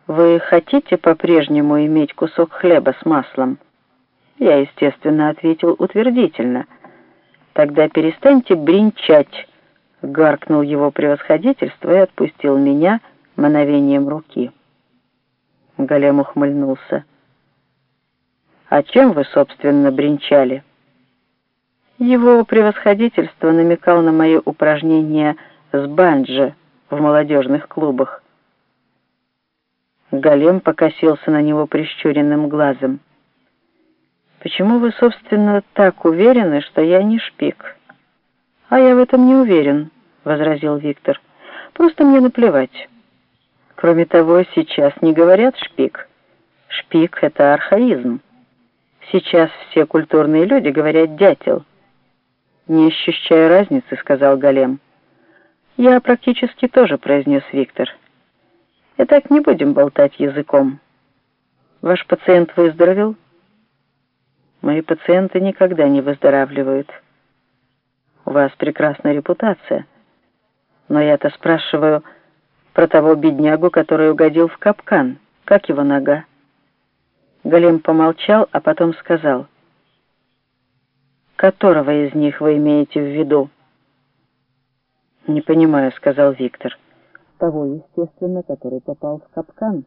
«Вы хотите по-прежнему иметь кусок хлеба с маслом?» Я, естественно, ответил утвердительно. «Тогда перестаньте бренчать», — гаркнул его превосходительство и отпустил меня мановением руки. Голем ухмыльнулся. «А чем вы, собственно, бренчали?» Его превосходительство намекал на мои упражнения с банджо в молодежных клубах. Голем покосился на него прищуренным глазом. «Почему вы, собственно, так уверены, что я не шпик?» «А я в этом не уверен», — возразил Виктор. «Просто мне наплевать. Кроме того, сейчас не говорят шпик. Шпик — это архаизм. Сейчас все культурные люди говорят дятел». «Не ощущаю разницы», — сказал Голем. «Я практически тоже», — произнес Виктор. «Итак, не будем болтать языком. Ваш пациент выздоровел?» «Мои пациенты никогда не выздоравливают. У вас прекрасная репутация. Но я-то спрашиваю про того беднягу, который угодил в капкан. Как его нога?» Голем помолчал, а потом сказал: «Которого из них вы имеете в виду?» «Не понимаю», — сказал Виктор. «Того, естественно, который попал в капкан».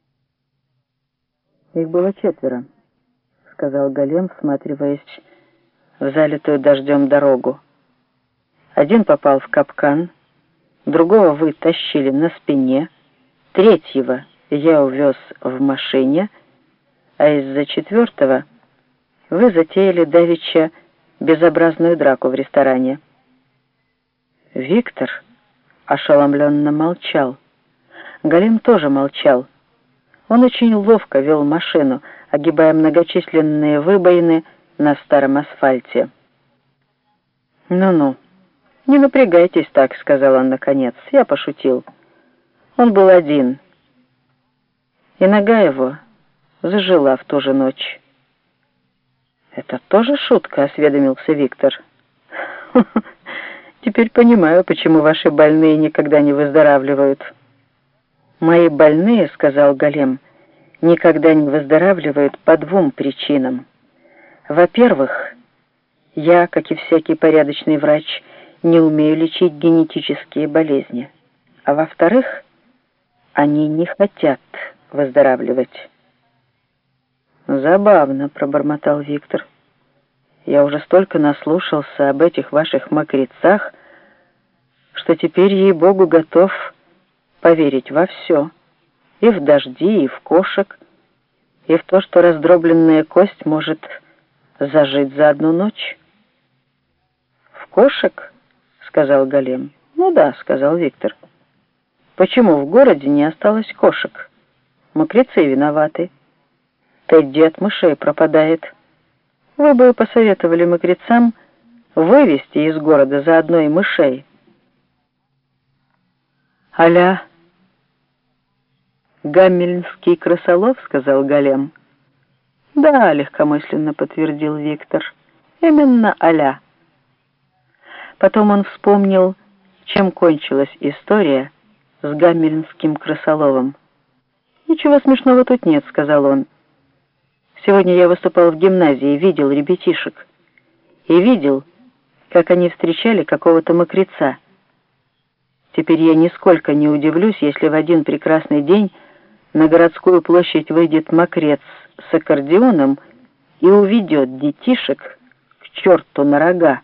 «Их было 4, — сказал Голем, всматриваясь в залитую дождем дорогу. «Один попал в капкан, другого вы тащили на спине, 3-го я увез в машине, а из-за 4-го вы затеяли давеча безобразную драку в ресторане». Виктор ошеломленно молчал. Голем тоже молчал. Он очень ловко вел машину, огибая многочисленные выбоины на старом асфальте. «Ну-ну, не напрягайтесь так», — сказал он наконец. «Я пошутил. Он был один, и нога его зажила в ту же ночь». «Это тоже шутка?» — осведомился Виктор. «Теперь понимаю, почему ваши больные никогда не выздоравливают». «Мои больные, — сказал Голем, — никогда не выздоравливают по 2 причинам. Во-первых, я, как и всякий порядочный врач, не умею лечить генетические болезни. А во-вторых, они не хотят выздоравливать». «Забавно, — пробормотал Виктор. Я уже столько наслушался об этих ваших мокрецах, что теперь, ей-богу, готов поверить во все. И в дожди, и в кошек, и в то, что раздробленная кость может зажить за 1 ночь». «В кошек?» — сказал Голем. «Ну да, — сказал Виктор. Почему в городе не осталось кошек? Мокрецы виноваты. Тедди от мышей пропадает. Вы бы посоветовали мокрецам вывести из города заодно и мышей». «А-ля гамельнский крысолов?» — сказал Голем. «Да, — легкомысленно подтвердил Виктор. Именно а-ля». Потом он вспомнил, чем кончилась история с гамельнским крысоловом. «Ничего смешного тут нет, — сказал он. Сегодня я выступал в гимназии, видел ребятишек. И видел, как они встречали какого-то мокреца. Теперь я нисколько не удивлюсь, если в один прекрасный день на городскую площадь выйдет мокрец с аккордеоном и уведет детишек к черту на рога».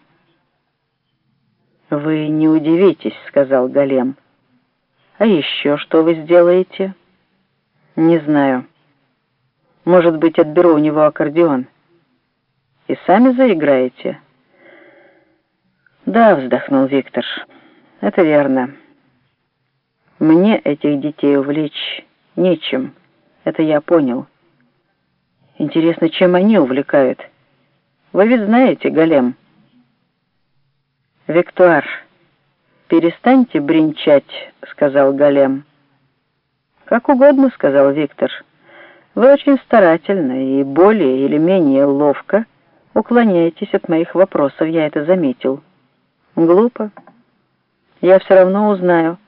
«Вы не удивитесь, — сказал Голем. — А еще что вы сделаете?» «Не знаю. Может быть, отберу у него аккордеон. И сами заиграете?» «Да, — вздохнул Виктор, — это верно. Мне этих детей увлечь нечем, это я понял. Интересно, чем они увлекают? Вы ведь знаете, Голем?» «Виктуар, перестаньте бренчать, — сказал Голем. «Как угодно, — сказал Виктор. Вы очень старательно и более или менее ловко уклоняетесь от моих вопросов, я это заметил. Глупо. Я все равно узнаю,